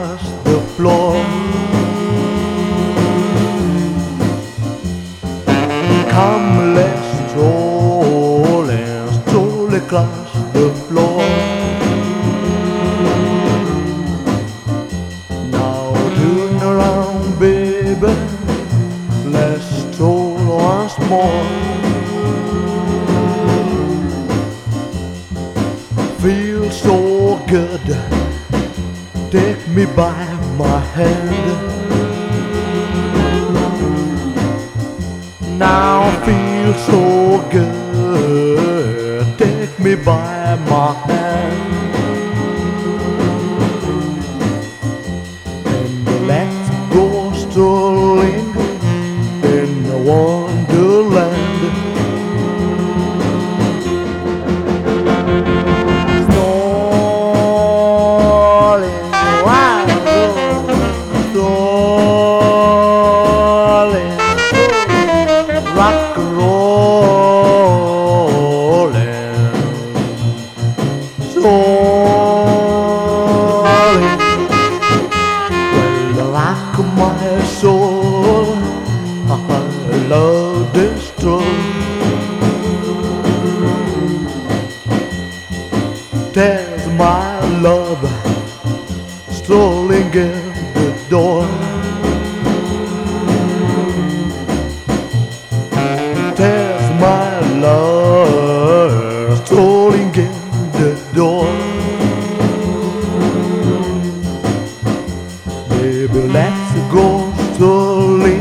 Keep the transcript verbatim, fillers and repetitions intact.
across the floor. Come, let's stroll, let's stroll across the floor. Now turn around, baby, let's stroll once more. Feels so good, take me by my hand. Now feel so good, take me by my hand. And let's go strolling in the wonderland. Rock and rollin', soaring. Well, the rock of my soul, I love this stroll. There's my love strolling in the door. There's my love strolling in the door. Baby, let's go strolling